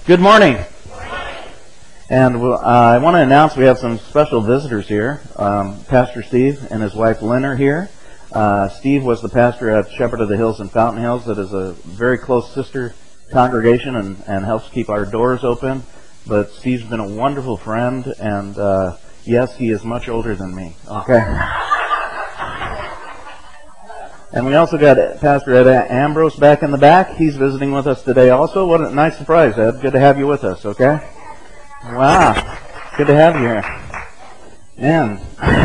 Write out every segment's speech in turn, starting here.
Good morning. And I want to announce we have some special visitors here. Pastor Steve and his wife Lynn are here. Steve was the pastor at Shepherd of the Hills in Fountain Hills. That is a very close sister congregation and helps keep our doors open. But Steve's been a wonderful friend, and yes, he is much older than me. Okay. And we also got Pastor Ed Ambrose back in the back. He's visiting with us today also. What a nice surprise, Ed. Good to have you with us, okay? Wow. Good to have you here. Man,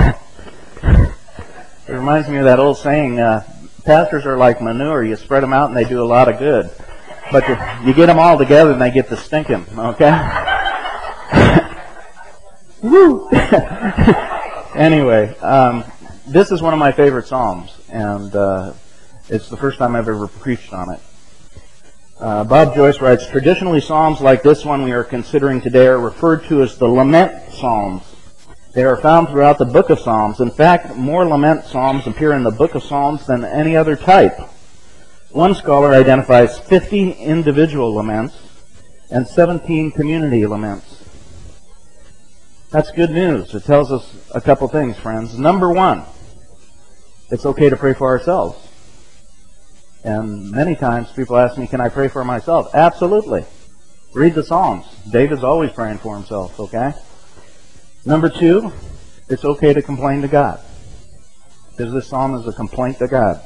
it reminds me of that old saying, pastors are like manure. You spread them out and they do a lot of good. But you get them all together and they get to stinking, okay? Woo! Anyway, this is one of my favorite Psalms, and it's the first time I've ever preached on it. Bob Joyce writes, traditionally Psalms like this one we are considering today are referred to as the Lament Psalms. They are found throughout the book of Psalms. In fact, more Lament Psalms appear in the book of Psalms than any other type. One scholar identifies 50 individual laments and 17 community laments. That's good news. It tells us a couple things, friends. Number one, it's okay to pray for ourselves. And many times people ask me, can I pray for myself? Absolutely. Read the Psalms. David's always praying for himself, okay? Number two, it's okay to complain to God. Because this psalm is a complaint to God.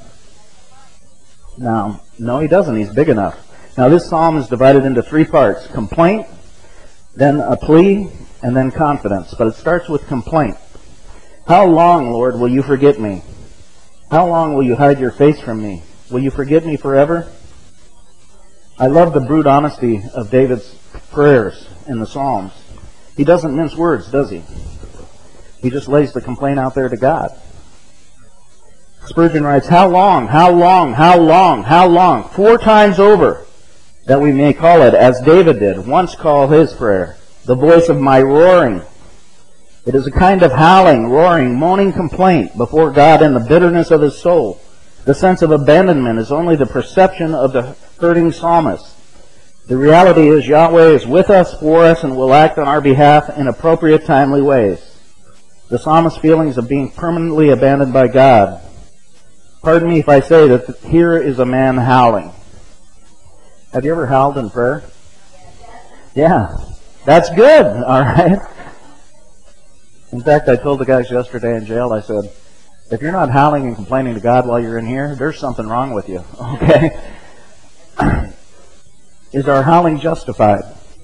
Now, no, he doesn't. He's big enough. Now, this psalm is divided into three parts. Complaint, then a plea, and then confidence. But it starts with complaint. How long, Lord, will you forget me? How long will you hide your face from me? Will you forget me forever? I love the brute honesty of David's prayers in the Psalms. He doesn't mince words, does he? He just lays the complaint out there to God. Spurgeon writes, how long, how long, how long, how long? 4 times over, that we may call it, as David did, once call his prayer, the voice of my roaring. It is a kind of howling, roaring, moaning complaint before God in the bitterness of his soul. The sense of abandonment is only the perception of the hurting psalmist. The reality is Yahweh is with us, for us, and will act on our behalf in appropriate, timely ways. The psalmist's feelings of being permanently abandoned by God. Pardon me if I say that here is a man howling. Have you ever howled in prayer? Yeah. That's good, all right? In fact, I told the guys yesterday in jail, I said, if you're not howling and complaining to God while you're in here, there's something wrong with you, okay? Is our howling justified?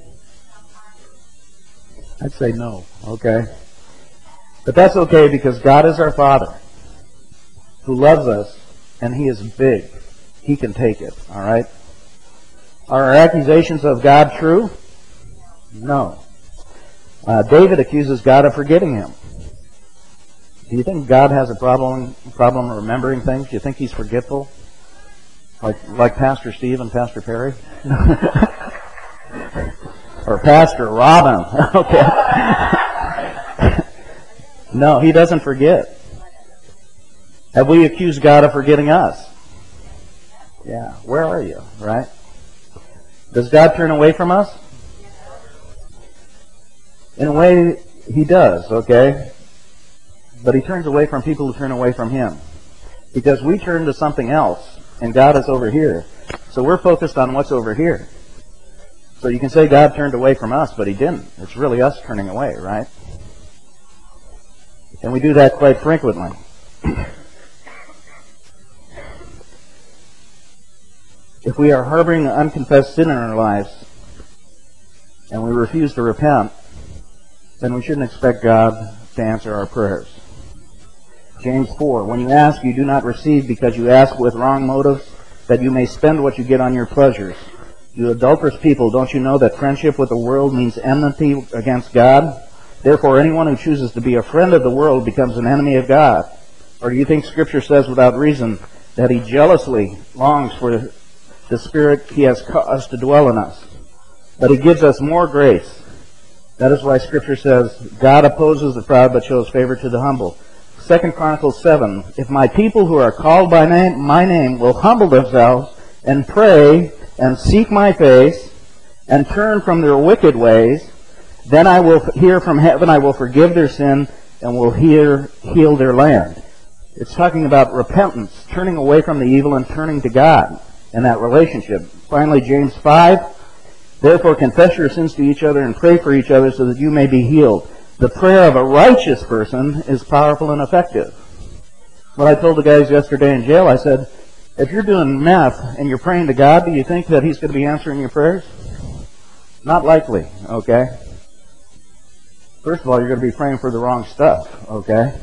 I'd say no, okay? But that's okay because God is our Father who loves us, and He is big. He can take it, all right? Are our accusations of God true? No. David accuses God of forgetting him. Do you think God has a problem remembering things? Do you think He's forgetful? Like Pastor Steve and Pastor Perry? Or Pastor Robin? Okay. No, He doesn't forget. Have we accused God of forgetting us? Yeah. Where are you, right? Does God turn away from us? In a way, He does, okay? But He turns away from people who turn away from Him. Because we turn to something else, and God is over here. So we're focused on what's over here. So you can say God turned away from us, but He didn't. It's really us turning away, right? And we do that quite frequently. If we are harboring unconfessed sin in our lives, and we refuse to repent, then we shouldn't expect God to answer our prayers. James 4, when you ask, you do not receive because you ask with wrong motives, that you may spend what you get on your pleasures. You adulterous people, don't you know that friendship with the world means enmity against God? Therefore, anyone who chooses to be a friend of the world becomes an enemy of God. Or do you think Scripture says without reason that He jealously longs for the Spirit He has caused to dwell in us? But He gives us more grace. That is why Scripture says, God opposes the proud but shows favor to the humble. 2 Chronicles 7, if my people who are called by my name will humble themselves and pray and seek my face and turn from their wicked ways, then I will hear from heaven, I will forgive their sin, and will heal their land. It's talking about repentance, turning away from the evil and turning to God in that relationship. Finally, James 5, therefore confess your sins to each other and pray for each other so that you may be healed. The prayer of a righteous person is powerful and effective. What I told the guys yesterday in jail, I said, if you're doing meth and you're praying to God, do you think that He's going to be answering your prayers? Not likely, okay? First of all, you're going to be praying for the wrong stuff, okay?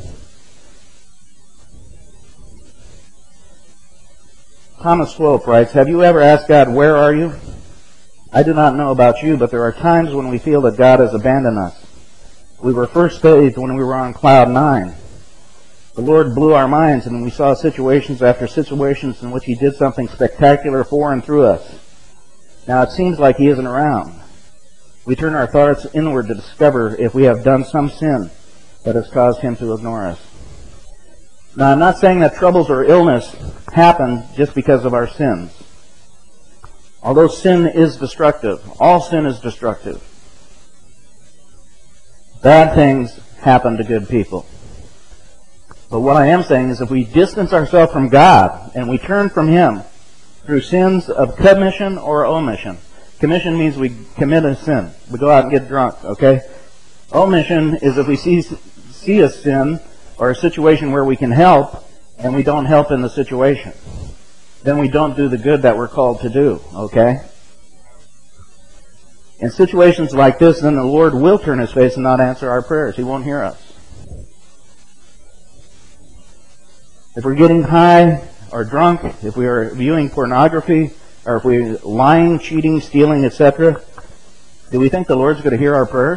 Thomas Swope writes, have you ever asked God, where are you? I do not know about you, but there are times when we feel that God has abandoned us. We were first saved when we were on cloud 9. The Lord blew our minds, and we saw situations after situations in which He did something spectacular for and through us. Now it seems like He isn't around. We turn our thoughts inward to discover if we have done some sin that has caused Him to ignore us. Now I'm not saying that troubles or illness happen just because of our sins. Although sin is destructive, all sin is destructive. Bad things happen to good people. But what I am saying is if we distance ourselves from God and we turn from Him through sins of commission or omission. Commission means we commit a sin. We go out and get drunk, okay? Omission is if we see a sin or a situation where we can help and we don't help in the situation. Then we don't do the good that we're called to do, okay? In situations like this, then the Lord will turn His face and not answer our prayers. He won't hear us. If we're getting high or drunk, if we are viewing pornography, or if we're lying, cheating, stealing, etc., do we think the Lord's going to hear our prayers?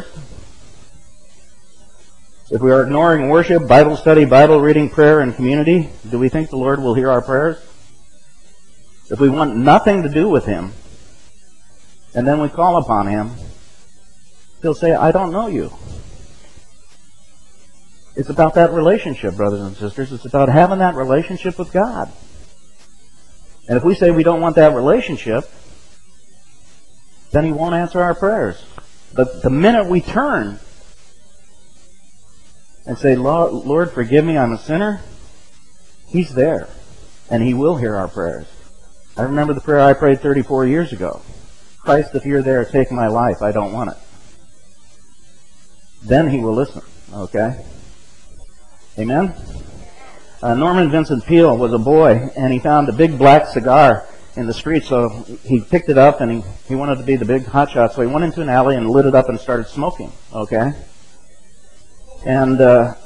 If we are ignoring worship, Bible study, Bible reading, prayer, and community, do we think the Lord will hear our prayers? If we want nothing to do with Him, and then we call upon Him, He'll say, I don't know you. It's about that relationship, brothers and sisters. It's about having that relationship with God. And if we say we don't want that relationship, then He won't answer our prayers. But the minute we turn and say, Lord, forgive me, I'm a sinner, He's there. And He will hear our prayers. I remember the prayer I prayed 34 years ago. Christ, if you're there, take my life. I don't want it. Then He will listen. Okay? Amen? Norman Vincent Peale was a boy, and he found a big black cigar in the street, so he picked it up, and he wanted to be the big hotshot, so he went into an alley and lit it up and started smoking. Okay? And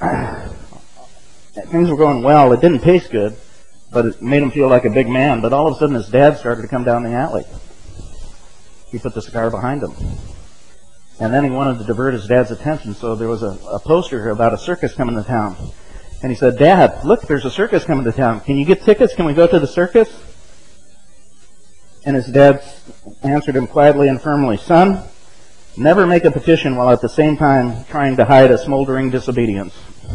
things were going well. It didn't taste good, but it made him feel like a big man. But all of a sudden, his dad started to come down the alley. He put the cigar behind him. And then he wanted to divert his dad's attention, so there was a poster about a circus coming to town. And he said, Dad, look, there's a circus coming to town. Can you get tickets? Can we go to the circus? And his dad answered him quietly and firmly, Son, never make a petition while at the same time trying to hide a smoldering disobedience.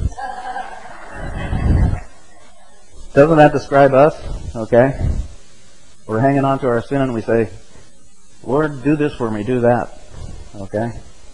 Doesn't that describe us? Okay? We're hanging on to our sin and we say, Lord, do this for me, do that. Okay?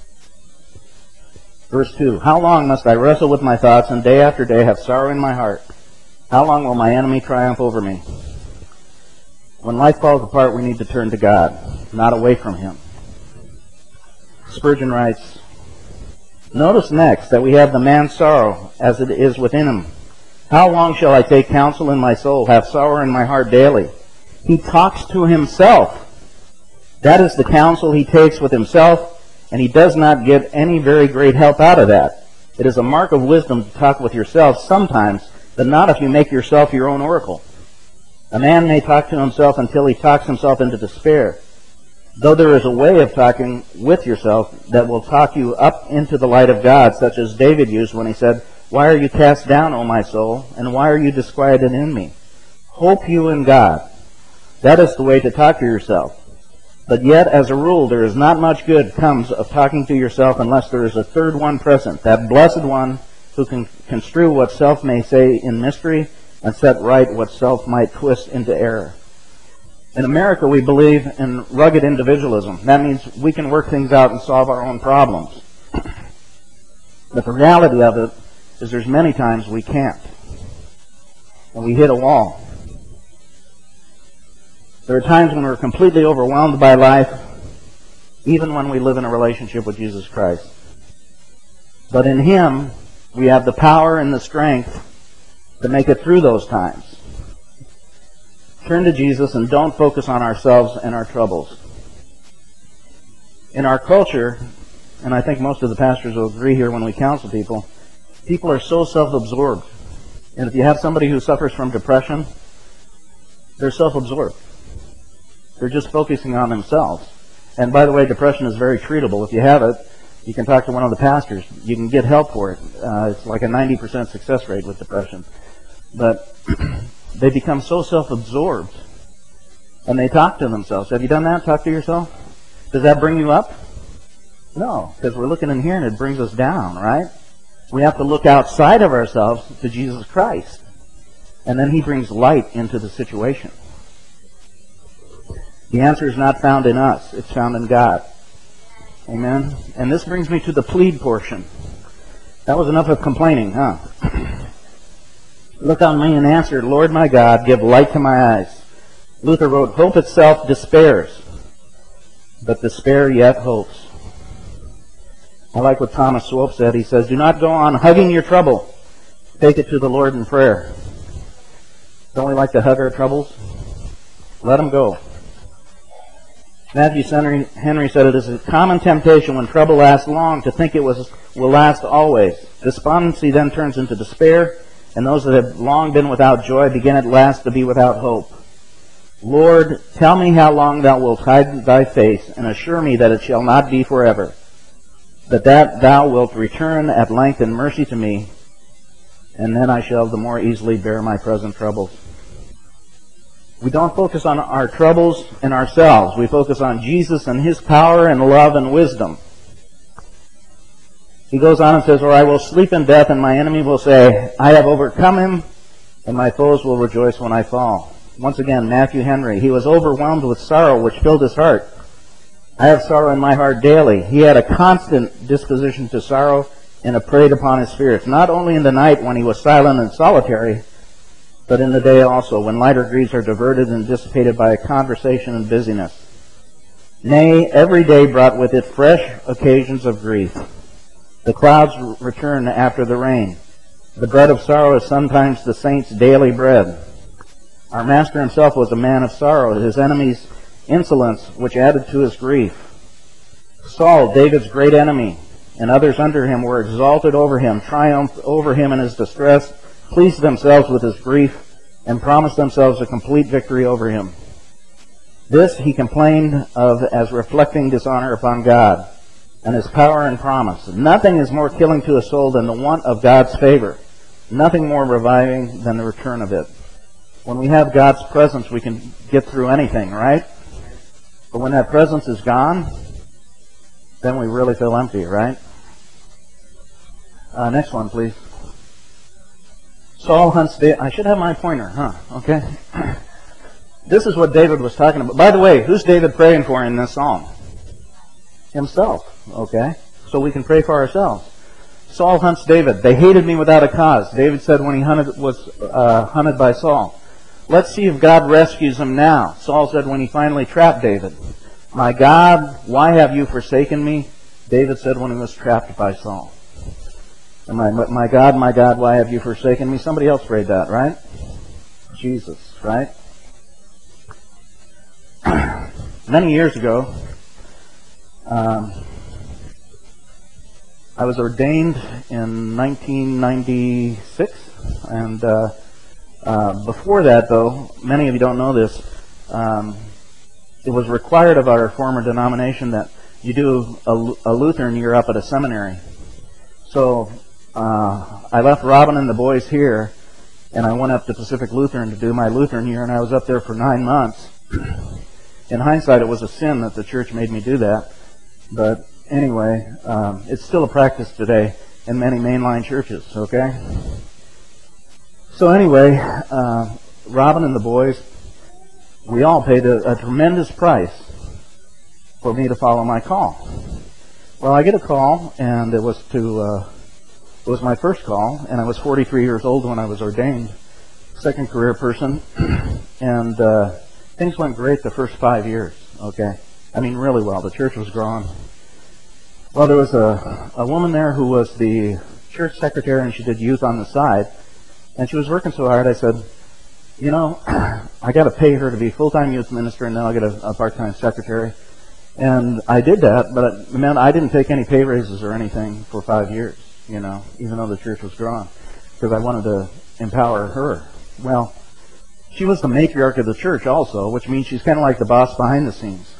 Verse 2, how long must I wrestle with my thoughts and day after day have sorrow in my heart? How long will my enemy triumph over me? When life falls apart, we need to turn to God, not away from Him. Spurgeon writes, notice next that we have the man's sorrow as it is within him. How long shall I take counsel in my soul, have sorrow in my heart daily? He talks to himself. That is the counsel he takes with himself, and he does not get any very great help out of that. It is a mark of wisdom to talk with yourself sometimes, but not if you make yourself your own oracle. A man may talk to himself until he talks himself into despair, though there is a way of talking with yourself that will talk you up into the light of God, such as David used when he said, why are you cast down, O my soul, and why are you disquieted in me? Hope you in God. That is the way to talk to yourself. But yet, as a rule, there is not much good comes of talking to yourself unless there is a third one present, that blessed one who can construe what self may say in mystery and set right what self might twist into error. In America, we believe in rugged individualism. That means we can work things out and solve our own problems. But the reality of it is there's many times we can't. And we hit a wall. There are times when we're completely overwhelmed by life, even when we live in a relationship with Jesus Christ. But in Him, we have the power and the strength to make it through those times. Turn to Jesus and don't focus on ourselves and our troubles. In our culture, and I think most of the pastors will agree here when we counsel people, people are so self-absorbed. And if you have somebody who suffers from depression, they're self-absorbed. They're just focusing on themselves. And by the way, depression is very treatable. If you have it, you can talk to one of the pastors. You can get help for it. It's like a 90% success rate with depression. But they become so self-absorbed. And they talk to themselves. Have you done that? Talk to yourself? Does that bring you up? No, because we're looking in here and it brings us down, right? We have to look outside of ourselves to Jesus Christ. And then He brings light into the situation. The answer is not found in us. It's found in God. Amen? And this brings me to the plead portion. That was enough of complaining, huh? Look on me and answer, Lord my God, give light to my eyes. Luther wrote, hope itself despairs, but despair yet hopes. I like what Thomas Swope said. He says, do not go on hugging your trouble. Take it to the Lord in prayer. Don't we like to hug our troubles? Let them go. Matthew Henry said, it is a common temptation when trouble lasts long to think it will last always. Despondency then turns into despair, and those that have long been without joy begin at last to be without hope. Lord, tell me how long thou wilt hide thy face, and assure me that it shall not be forever, but that thou wilt return at length in mercy to me, and then I shall the more easily bear my present troubles. We don't focus on our troubles and ourselves. We focus on Jesus and His power and love and wisdom. He goes on and says, or I will sleep in death, and my enemy will say, I have overcome him, and my foes will rejoice when I fall. Once again, Matthew Henry, he was overwhelmed with sorrow which filled his heart. I have sorrow in my heart daily. He had a constant disposition to sorrow, and it preyed upon his spirits, not only in the night when he was silent and solitary, but in the day also, when lighter griefs are diverted and dissipated by conversation and busyness. Nay, every day brought with it fresh occasions of grief. The clouds return after the rain. The bread of sorrow is sometimes the saint's daily bread. Our Master Himself was a man of sorrow, His enemy's insolence, which added to his grief. Saul, David's great enemy, and others under him were exalted over him, triumphed over him in his distress, pleased themselves with his grief, and promised themselves a complete victory over him. This he complained of as reflecting dishonor upon God and His power and promise. Nothing is more killing to a soul than the want of God's favor. Nothing more reviving than the return of it. When we have God's presence, we can get through anything, right? But when that presence is gone, then we really feel empty, right? Next one, please. Saul hunts David. I should have my pointer, huh? Okay. This is what David was talking about. By the way, who's David praying for in this psalm? Himself, okay? So we can pray for ourselves. Saul hunts David. They hated me without a cause. David said when he was hunted by Saul. Let's see if God rescues him now. Saul said when he finally trapped David. My God, why have you forsaken me? David said when he was trapped by Saul. And my God, why have you forsaken me? Somebody else prayed that, right? Jesus, right? Many years ago, I was ordained in 1996, and before that, though, many of you don't know this, it was required of our former denomination that you do a Lutheran year up at a seminary. So I left Robin and the boys here, and I went up to Pacific Lutheran to do my Lutheran year, and I was up there for 9 months. In hindsight, it was a sin that the church made me do that. But anyway, it's still a practice today in many mainline churches, okay? So anyway, Robin and the boys, we all paid a tremendous price for me to follow my call. Well, I get a call, and it was my first call, and I was 43 years old when I was ordained, second career person, and things went great the first 5 years, okay? I mean, really well. The church was growing. Well, there was a woman there who was the church secretary, and she did youth on the side, and she was working so hard, I said, you know, I got to pay her to be full-time youth minister, and then I'll get a part-time secretary. And I did that, but it meant I didn't take any pay raises or anything for 5 years, you know, even though the church was growing, because I wanted to empower her. Well, she was the matriarch of the church also, which means she's kind of like the boss behind the scenes.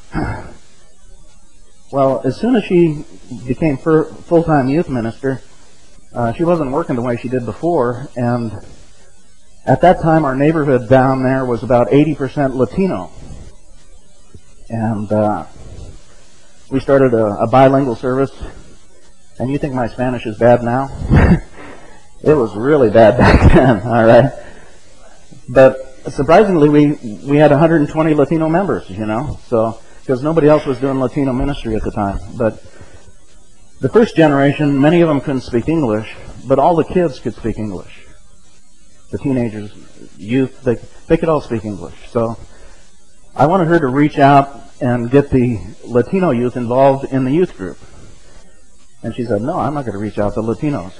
Well, as soon as she became full-time youth minister, she wasn't working the way she did before, and at that time our neighborhood down there was about 80% Latino. And we started a bilingual service, and you think my Spanish is bad now? It was really bad back then, all right? But surprisingly, we had 120 Latino members, you know, so because nobody else was doing Latino ministry at the time. But the first generation, many of them couldn't speak English, but all the kids could speak English. The teenagers, youth, they could all speak English. So I wanted her to reach out and get the Latino youth involved in the youth group. And she said, no, I'm not going to reach out to Latinos.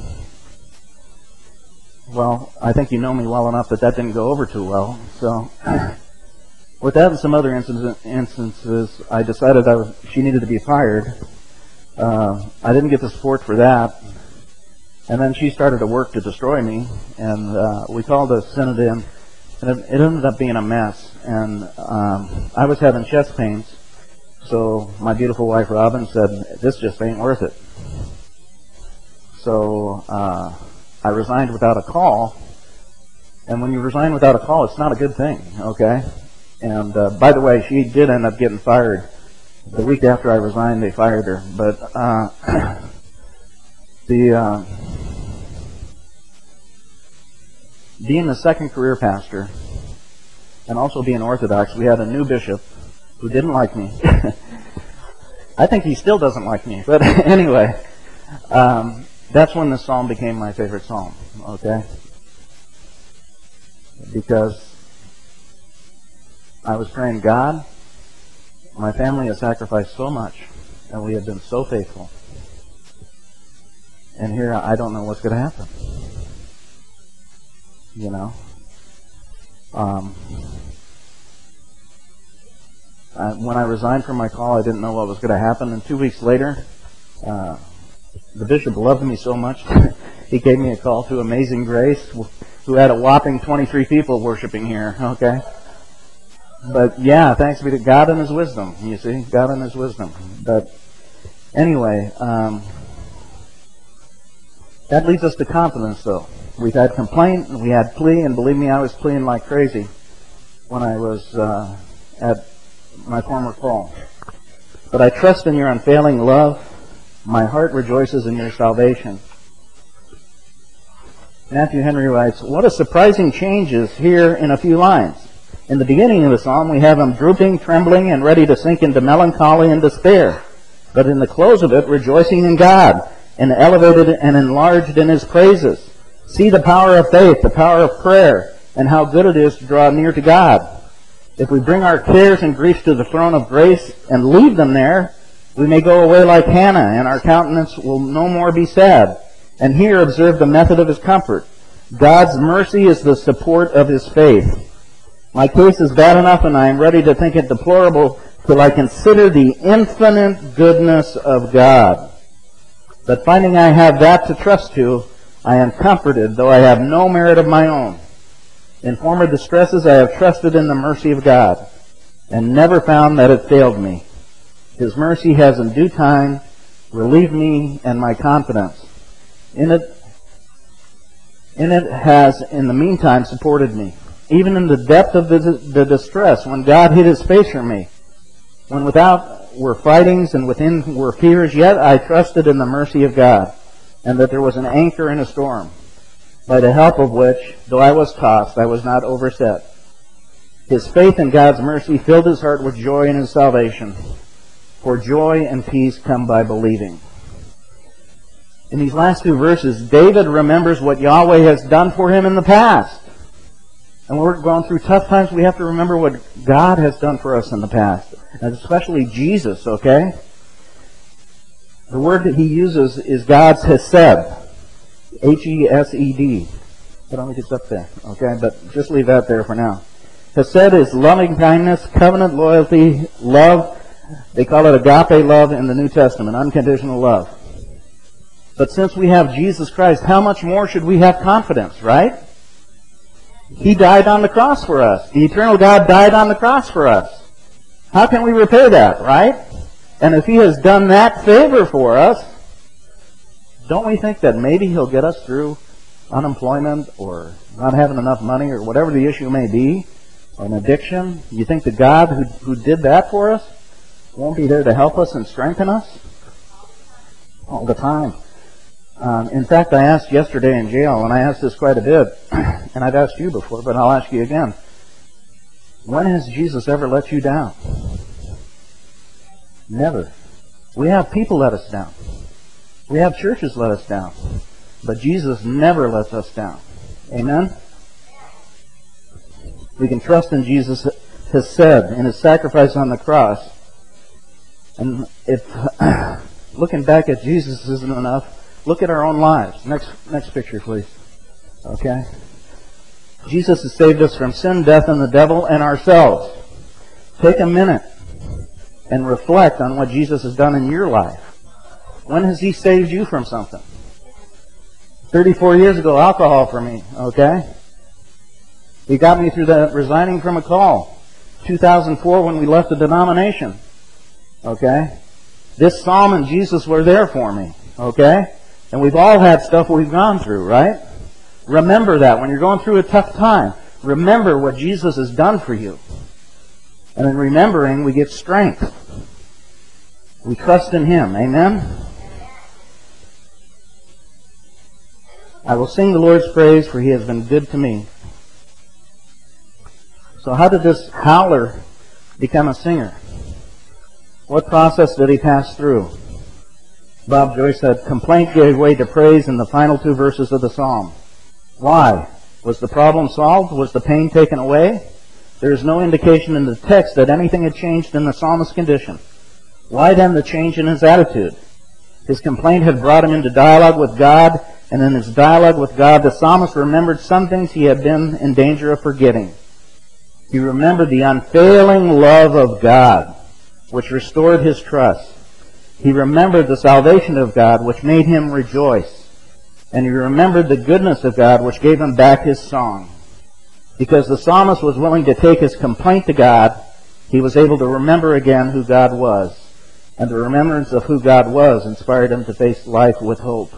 Well, I think you know me well enough that didn't go over too well. So with that and some other instances, I decided she needed to be fired. I didn't get the support for that. And then she started to work to destroy me. And we called the Synod in. And it ended up being a mess. And I was having chest pains. So my beautiful wife, Robin, said, this just ain't worth it. So I resigned without a call. And when you resign without a call, it's not a good thing, okay? And by the way, she did end up getting fired. The week after I resigned, they fired her. But being the second career pastor and also being Orthodox, we had a new bishop who didn't like me. I think he still doesn't like me. But anyway, that's when this psalm became my favorite psalm, okay? Because I was praying, God, my family has sacrificed so much, and we have been so faithful. And here I don't know what's going to happen. You know? When I resigned from my call, I didn't know what was going to happen. And 2 weeks later, the bishop loved me so much, he gave me a call to Amazing Grace, who had a whopping 23 people worshiping here, okay? But yeah, thanks be to God and His wisdom, you see, God and His wisdom. But anyway, that leads us to confidence, though. We've had complaint, we had plea, and believe me, I was pleading like crazy when I was at my former call. But I trust in your unfailing love. My heart rejoices in your salvation. Matthew Henry writes, what a surprising change is here in a few lines. In the beginning of the psalm, we have him drooping, trembling, and ready to sink into melancholy and despair. But in the close of it, rejoicing in God, and elevated and enlarged in His praises. See the power of faith, the power of prayer, and how good it is to draw near to God. If we bring our cares and griefs to the throne of grace and leave them there, we may go away like Hannah, and our countenance will no more be sad. And here observe the method of His comfort. God's mercy is the support of His faith. My case is bad enough, and I am ready to think it deplorable till I consider the infinite goodness of God. But finding I have that to trust to, I am comforted, though I have no merit of my own. In former distresses I have trusted in the mercy of God, and never found that it failed me. His mercy has in due time relieved me and my confidence. In it has in the meantime supported me. Even in the depth of the distress, when God hid His face from me, when without were fightings and within were fears, yet I trusted in the mercy of God, and that there was an anchor in a storm, by the help of which, though I was tossed, I was not overset. His faith in God's mercy filled his heart with joy in his salvation. For joy and peace come by believing. In these last two verses, David remembers what Yahweh has done for him in the past. And when we're going through tough times, we have to remember what God has done for us in the past. And especially Jesus, okay? The word that he uses is God's Hesed. H-E-S-E-D. It only gets up there, okay? But just leave that there for now. Hesed is loving kindness, covenant loyalty, love. They call it agape love in the New Testament, unconditional love. But since we have Jesus Christ, how much more should we have confidence, right? He died on the cross for us. The eternal God died on the cross for us. How can we repay that, right? And if He has done that favor for us, don't we think that maybe He'll get us through unemployment or not having enough money or whatever the issue may be, or an addiction? You think the God who did that for us won't be there to help us and strengthen us? All the time. In fact, I asked yesterday in jail, and I asked this quite a bit, and I've asked you before, but I'll ask you again. When has Jesus ever let you down? Never. We have people let us down. We have churches let us down. But Jesus never lets us down. Amen? We can trust in Jesus has said in His sacrifice on the cross. And if looking back at Jesus isn't enough, look at our own lives. Next picture, please. Okay? Jesus has saved us from sin, death, and the devil, and ourselves. Take a minute and reflect on what Jesus has done in your life. When has He saved you from something? 34 years ago, alcohol for me, okay? He got me through that resigning from a call. 2004 when we left the denomination, okay? This psalm and Jesus were there for me, okay? And we've all had stuff we've gone through, right? Remember that. When you're going through a tough time, remember what Jesus has done for you. And in remembering, we get strength. We trust in Him. Amen? I will sing the Lord's praise, for He has been good to me. So how did this howler become a singer? What process did he pass through? Bob Joyce said, complaint gave way to praise in the final two verses of the psalm. Why? Was the problem solved? Was the pain taken away? There is no indication in the text that anything had changed in the psalmist's condition. Why then the change in his attitude? His complaint had brought him into dialogue with God, and in his dialogue with God, the psalmist remembered some things he had been in danger of forgetting. He remembered the unfailing love of God, which restored his trust. He remembered the salvation of God, which made him rejoice. And he remembered the goodness of God, which gave him back his song. Because the psalmist was willing to take his complaint to God, he was able to remember again who God was. And the remembrance of who God was inspired him to face life with hope.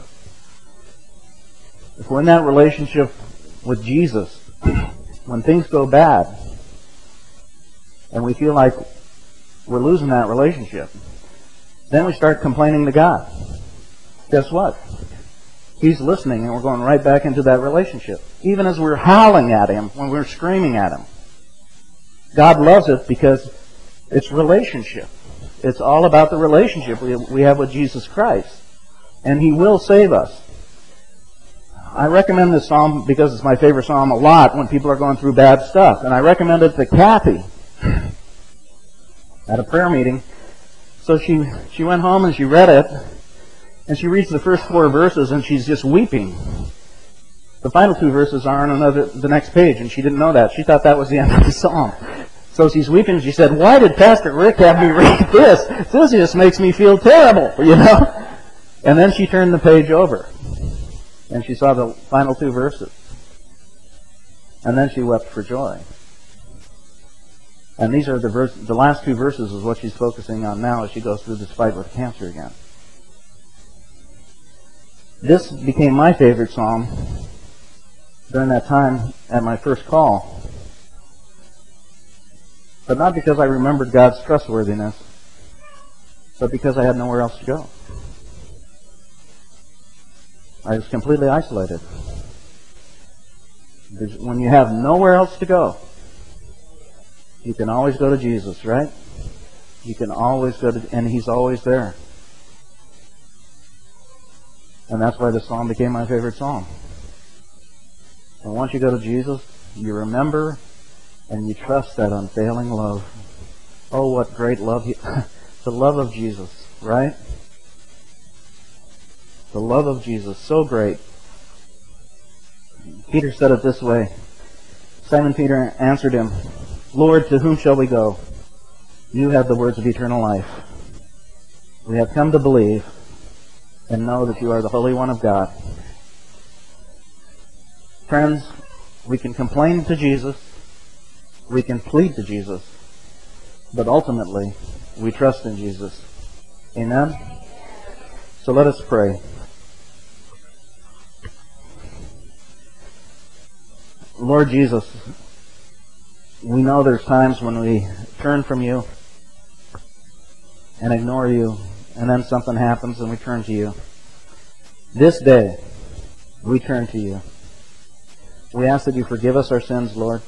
If we're in that relationship with Jesus, when things go bad, and we feel like we're losing that relationship, then we start complaining to God. Guess what? He's listening, and we're going right back into that relationship. Even as we're howling at Him, when we're screaming at Him. God loves it because it's relationship. It's all about the relationship we have with Jesus Christ. And He will save us. I recommend this psalm because it's my favorite psalm a lot when people are going through bad stuff. And I recommend it to Kathy at a prayer meeting. So she went home and she read it, and she reads the first 4 verses and she's just weeping. The final 2 verses are on the next page, and she didn't know that. She thought that was the end of the psalm. So she's weeping. She said, "Why did Pastor Rick have me read this? This just makes me feel terrible, you know?" And then she turned the page over, and she saw the final 2 verses. And then she wept for joy. And these are the last 2 verses is what she's focusing on now as she goes through this fight with cancer again. This became my favorite psalm during that time at my first call. But not because I remembered God's trustworthiness, but because I had nowhere else to go. I was completely isolated. When you have nowhere else to go, You can always go to Jesus, right? You can always go to, and He's always there. And that's why this psalm became my favorite psalm. And once you go to Jesus, you remember and you trust that unfailing love. Oh, what great love. The love of Jesus, right? The love of Jesus, so great. Peter said it this way. Simon Peter answered him, Lord, to whom shall we go? You have the words of eternal life. We have come to believe and know that you are the Holy One of God. Friends, we can complain to Jesus, we can plead to Jesus, but ultimately, we trust in Jesus. Amen? So let us pray. Lord Jesus, we know there's times when we turn from you and ignore you, and then something happens and we turn to you. This day, we turn to you. We ask that you forgive us our sins, Lord.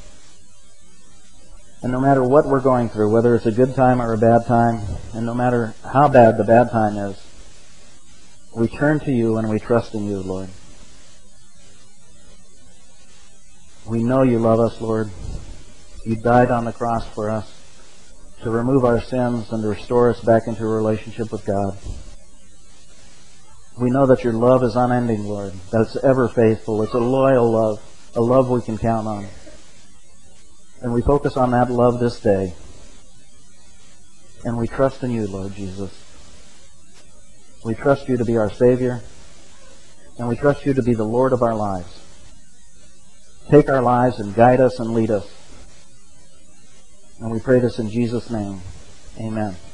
And no matter what we're going through, whether it's a good time or a bad time, and no matter how bad the bad time is, we turn to you and we trust in you, Lord. We know you love us, Lord. You died on the cross for us to remove our sins and to restore us back into a relationship with God. We know that your love is unending, Lord, that it's ever faithful. It's a loyal love, a love we can count on. And we focus on that love this day. And we trust in you, Lord Jesus. We trust you to be our Savior. And we trust you to be the Lord of our lives. Take our lives and guide us and lead us. And we pray this in Jesus' name. Amen.